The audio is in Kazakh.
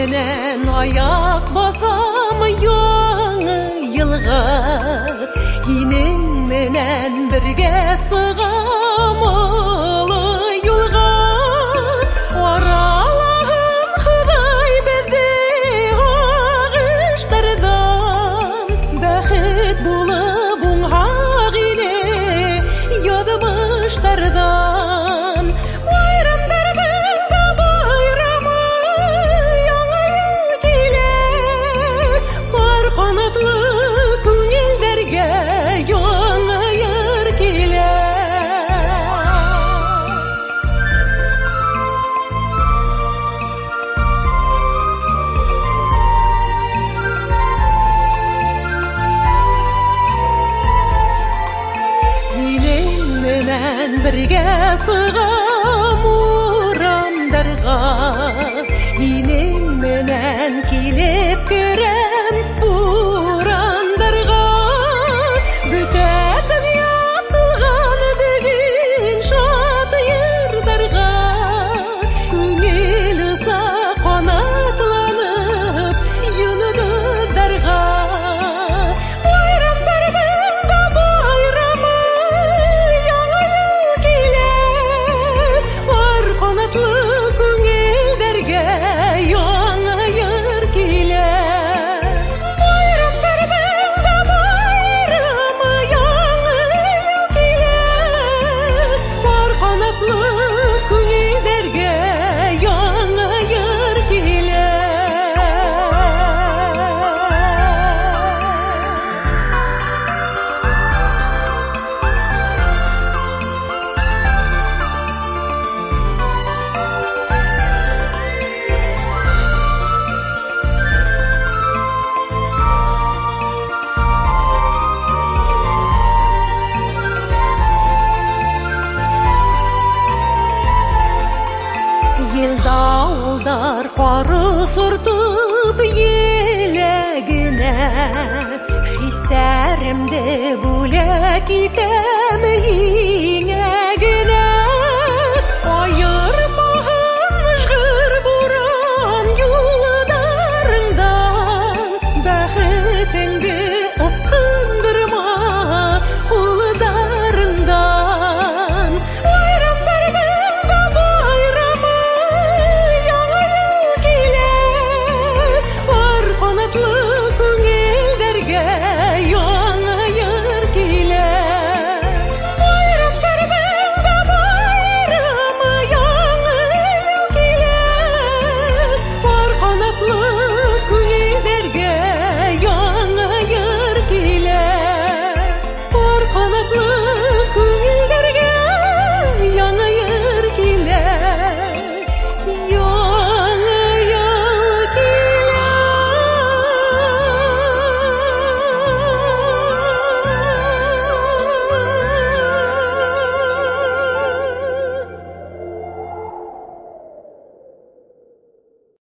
менен аяк басам яңы йылга, инең менен бирге сыгам улы юлга. Аралам Худай безди агыштырдан, бәхет булып уңгак ине ядмыштардан. Байрамдар бездә байрамы, яңа ел килә, бар канатлы күңелләргә яңа йыр килә. Инең менән бергә сыгам урамдарга, инең менән килеп керәм бурандарга. Бүтә дөнья тулган бүген шат йырдарга, күңел ыса канатланып йондызларга. Байрамдар бездә байрамы, яңа ел килә, бар канатлы күңелләргә яңа йыр килә. Байрамдар бездә байрамы, яңа ел килә, бар канатлы күңелләргә яңа йыр килә. Елдауылдар қары сұртып елегіне, хистәремді бүләк итә